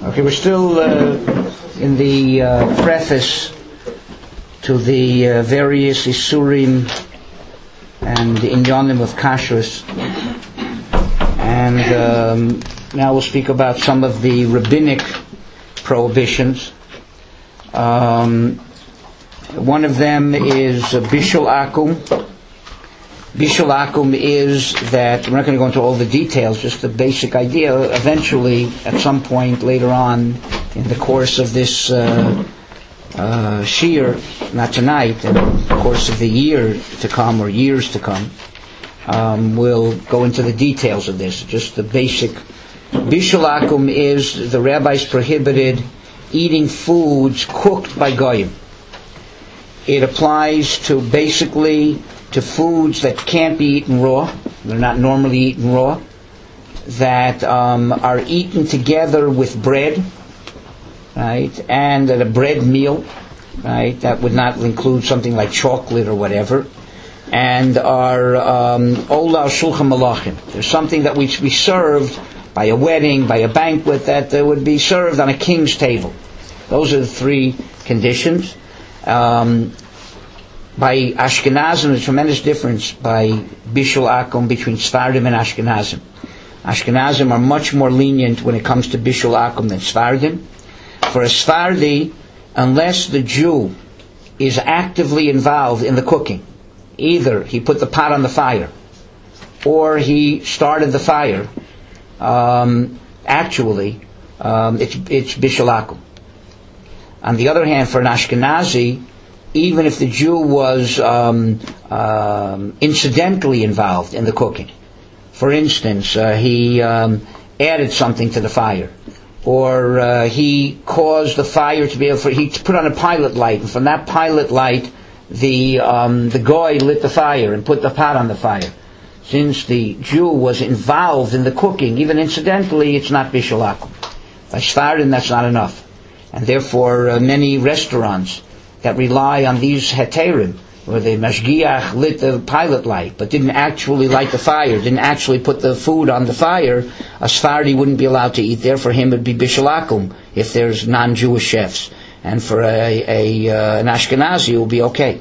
Okay, we're still in the preface to the various Isurim and Inyanim of Kashrus, and now we'll speak about some of the rabbinic prohibitions. One of them is Bishul Akum. Bishul Akum is that, we're not going to go into all the details, just the basic idea. Eventually, at some point later on in the course of this shiur, not tonight, in the course of the year to come or years to come, we'll go into the details of this. Just the basic. Bishul Akum is the rabbis prohibited eating foods cooked by goyim. It applies to basically to foods that can't be eaten raw, they're not normally eaten raw, that are eaten together with bread, right, and at a bread meal, right, that would not include something like chocolate or whatever, and are ola shulchan malachim. There's something that would be served by a wedding, by a banquet, that would be served on a king's table. Those are the three conditions. By Ashkenazim, there's a tremendous difference by Bishul Akum between Sfardim and Ashkenazim. Ashkenazim are much more lenient when it comes to Bishul Akum than Sfardim. For a Sfardi, unless the Jew is actively involved in the cooking, either he put the pot on the fire or he started the fire, it's Bishul Akum. On the other hand, for an Ashkenazi, even if the Jew was incidentally involved in the cooking, for instance, he added something to the fire, or he caused the fire to be able, he put on a pilot light, and from that pilot light, the goy lit the fire and put the pot on the fire. Since the Jew was involved in the cooking, even incidentally, it's not Bishul Akum. By Sfardim, that's not enough, and therefore many restaurants that rely on these heterim, where the mashgiach lit the pilot light, but didn't actually light the fire, didn't actually put the food on the fire, a Sfardi wouldn't be allowed to eat there. For him, it would be Bishul Akum if there's non-Jewish chefs, and for an Ashkenazi, it will be okay.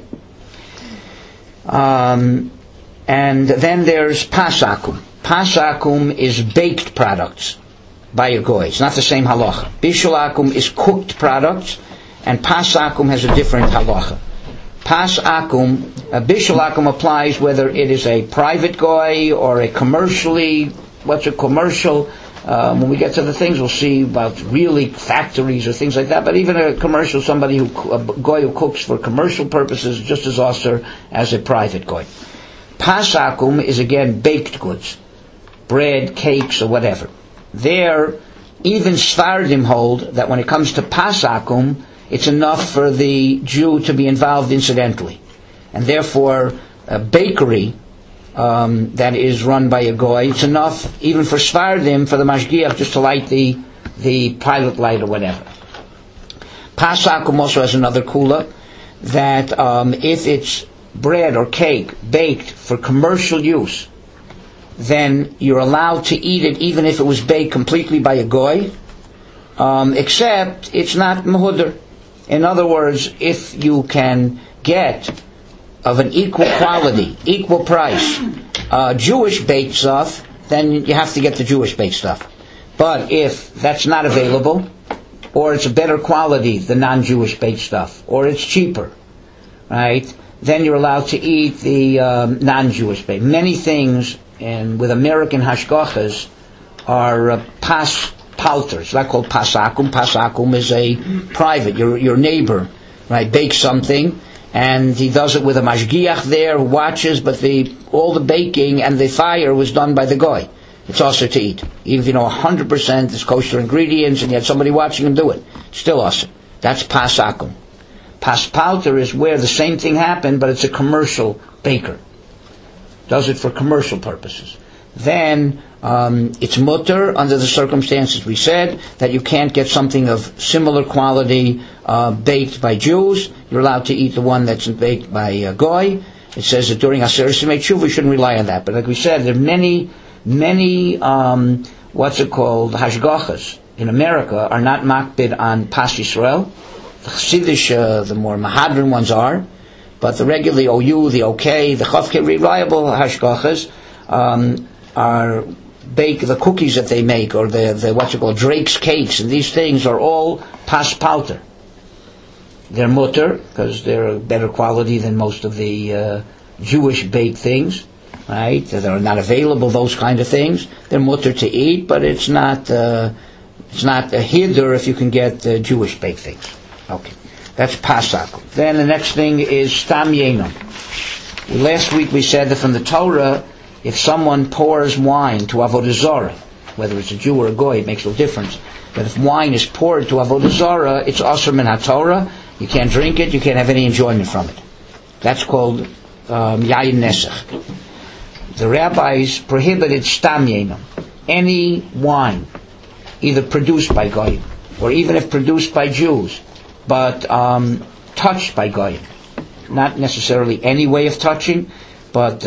And then there's Pas Akum. Pas Akum is baked products by a goy. It's not the same halacha. Bishul Akum is cooked products, and Pas Akum has a different halacha. Pas Akum, Bishul Akum applies whether it is a private goy or a commercially, what's a commercial, when we get to the things we'll see about really factories or things like that, but even a commercial, a goy who cooks for commercial purposes is just as ausser as a private goy. Pas Akum is again baked goods, bread, cakes or whatever. There, even Sfardim hold that when it comes to Pas Akum, it's enough for the Jew to be involved incidentally. And therefore, a bakery that is run by a goy, it's enough, even for Sfardim, for the mashgiach just to light the pilot light or whatever. Pas Akum also has another kula, that if it's bread or cake baked for commercial use, then you're allowed to eat it even if it was baked completely by a goy, except it's not mehudar. In other words, if you can get of an equal quality, equal price, Jewish baked stuff, then you have to get the Jewish baked stuff. But if that's not available, or it's a better quality, the non-Jewish baked stuff, or it's cheaper, right, then you're allowed to eat the non-Jewish baked. Many things with American hashgachas are pas palter. It's not called Pas Akum. Pas Akum is a private, your neighbor, right, bakes something, and he does it with a mashgiach there who watches, but all the baking and the fire was done by the goy. It's also to eat. Even if you know 100% is kosher ingredients and you had somebody watching him do it, it's still awesome. That's Pas Akum. Pas palter is where the same thing happened, but it's a commercial baker. Does it for commercial purposes. Then it's mutter under the circumstances we said, that you can't get something of similar quality baked by Jews. You're allowed to eat the one that's baked by goy. It says that during Aseret Simei Tshuva we shouldn't rely on that. But like we said, there are many hashgachas in America are not makbid on Pas Yisrael. The Chassidish, the more Mahadran ones are, but the regular OU, the OK, the Chavke reliable hashgachas are bake the cookies that they make, or the what you call Drake's cakes, and these things are all pas pauter. They're mutter because they're better quality than most of the Jewish baked things, right? They're not available. Those kind of things they're mutter to eat, but it's not a hider if you can get Jewish baked things. Okay, that's pasak. Then the next thing is stam yenam. Last week we said that from the Torah, if someone pours wine to avodah zarah, whether it's a Jew or a goy, it makes no difference. But if wine is poured to avodah zarah, it's asur min haTorah. You can't drink it. You can't have any enjoyment from it. That's called yayin nesach. The rabbis prohibited stam yenam, any wine, either produced by goyim or even if produced by Jews, but touched by goyim. Not necessarily any way of touching, but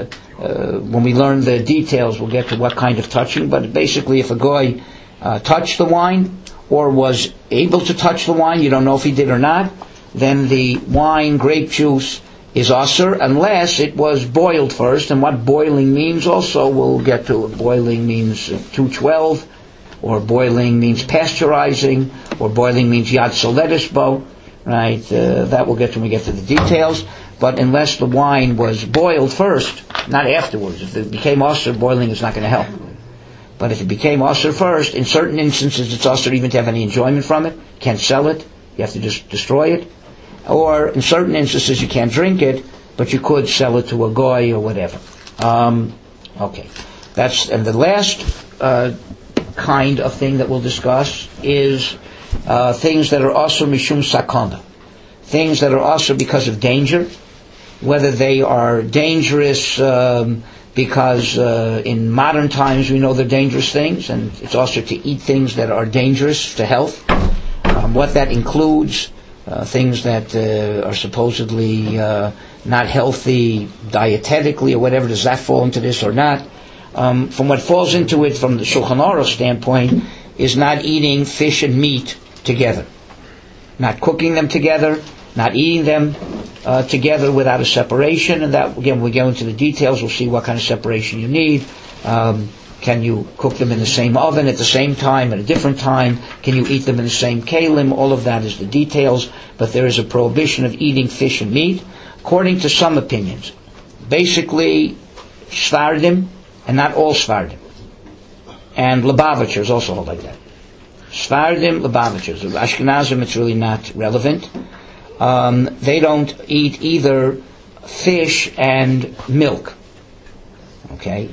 when we learn the details, we'll get to what kind of touching. But basically, if a goy touched the wine or was able to touch the wine, you don't know if he did or not, then the wine, grape juice, is asur unless it was boiled first. And what boiling means also, we'll get to. Boiling means 212, or boiling means pasteurizing, or boiling means yad soledisbo, right? That we'll get to when we get to the details. But unless the wine was boiled first, not afterwards. If it became asur, boiling is not going to help. But if it became asur first, in certain instances it's asur even to have any enjoyment from it. You can't sell it. You have to just destroy it. Or in certain instances you can't drink it, but you could sell it to a goy or whatever. Okay. And the last kind of thing that we'll discuss is things that are asur mishum sakana. Things that are asur because of danger. Whether they are dangerous because in modern times we know they're dangerous things, and it's also to eat things that are dangerous to health. What that includes, things that are supposedly not healthy dietetically or whatever, does that fall into this or not? From what falls into it from the Shulchan Aruch standpoint is not eating fish and meat together. Not cooking them together, not eating them together without a separation, and that again we go into the details. We'll see what kind of separation you need. Can you cook them in the same oven at the same time, at a different time? Can you eat them in the same kalim? All of that is the details, but there is a prohibition of eating fish and meat, according to some opinions. Basically, Sfardim, and not all Sfardim, and Lubavitchers also hold like that. Sfardim, Lubavitchers. Ashkenazim, it's really not relevant. They don't eat either fish and milk. Okay?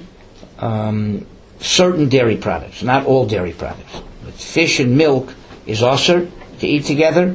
Certain dairy products, not all dairy products. But fish and milk is asur to eat together.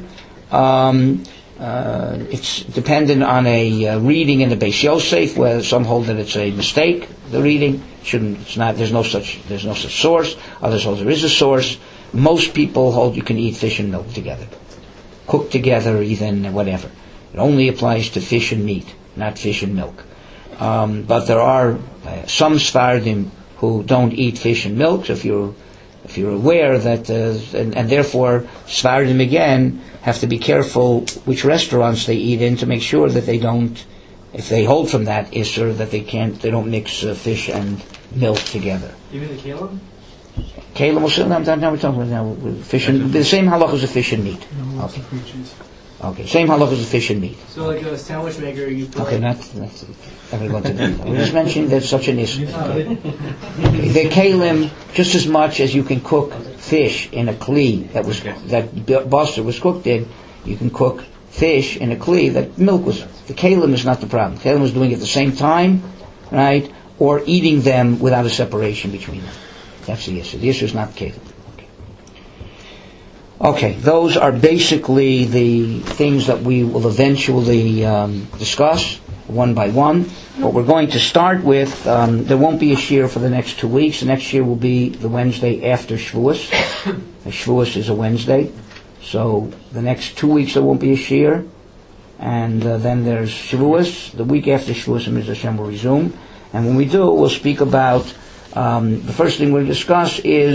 It's dependent on a reading in the Beis Yosef, where some hold that it's a mistake. The reading it's not. There's no such source. Others hold there is a source. Most people hold you can eat fish and milk together, cook together, even whatever. It only applies to fish and meat, not fish and milk. But there are some Sfardim who don't eat fish and milk. So if you're aware that, and therefore Sfardim again have to be careful which restaurants they eat in to make sure that they don't, if they hold from that issur, that they don't mix fish and milk together. Even the kalim? Kalim, now we're talking about now fish and the same halach as a fish and meat. Okay. Okay, same halach as a fish and meat. So like a sandwich maker, you put... Okay, not going to go into that. We just mentioned there's such an issue. Okay. The kalim, just as much as you can cook fish in a kli that Basar was cooked in, you can cook fish in a kli that milk was. The kalim is not the problem. The kalim is doing it at the same time, right? Or eating them without a separation between them. That's the issue. The issue is not kalim. Okay, those are basically the things that we will eventually discuss one by one. What we're going to start with, there won't be a shiur for the next 2 weeks. The next shiur will be the Wednesday after Shavuos. Shavuos is a Wednesday. So the next 2 weeks there won't be a shiur. And then there's Shavuos. The week after Shavuos, Mr. Hashem will resume. And when we do, we'll speak about, the first thing we'll discuss is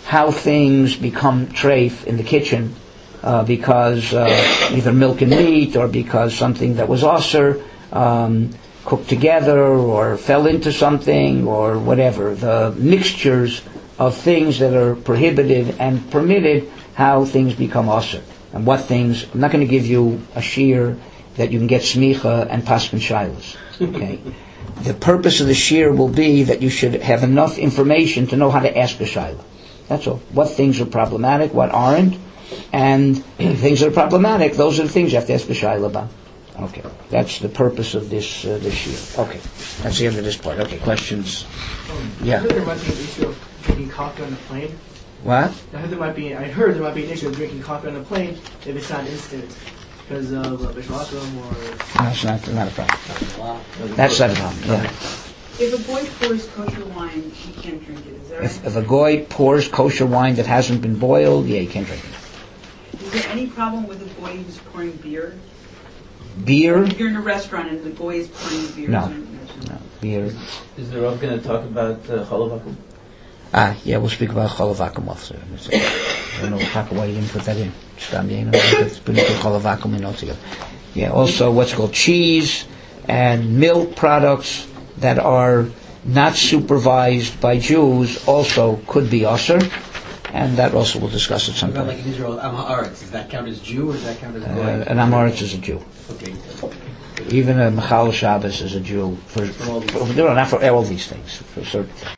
how things become treif in the kitchen because either milk and meat or because something that was osir cooked together or fell into something or whatever. The mixtures of things that are prohibited and permitted, how things become osir. And what things, I'm not going to give you a shear that you can get smicha and paskin shilas. Okay? The purpose of the shear will be that you should have enough information to know how to ask a shilah. That's all. What things are problematic, what aren't, and things that are problematic, those are the things you have to ask the shilah about. Okay, that's the purpose of this shear. Okay, that's the end of this part. Okay, questions? Yeah. I heard there might be an issue of drinking coffee on the plane. What? I heard there might be an issue of drinking coffee on the plane if it's not instant because of bishmakum or. No, it's not a problem. That's not a problem. Yeah. If a boy pours kosher wine, he can't drink it. Is that right? If a goy pours kosher wine that hasn't been boiled, yeah, you can't drink it. Is there any problem with a boy who's pouring beer? Beer? If you're in a restaurant and the boy is pouring beer. No, beer. Is the Rav going to talk about chalav vakum? Yeah, we'll speak about chalav vakum also. I don't know why you didn't put that in. Let's put chalav vakum in altogether. Yeah, also what's called cheese and milk products that are not supervised by Jews also could be osir, and that also we'll discuss at some What about point. like in Israel, Am Haaretz, does that count as Jew or does that count as Goy? An Amoritz is a Jew. Okay. Even a Mechal Shabbos is a Jew. Not for all these things, for certain things.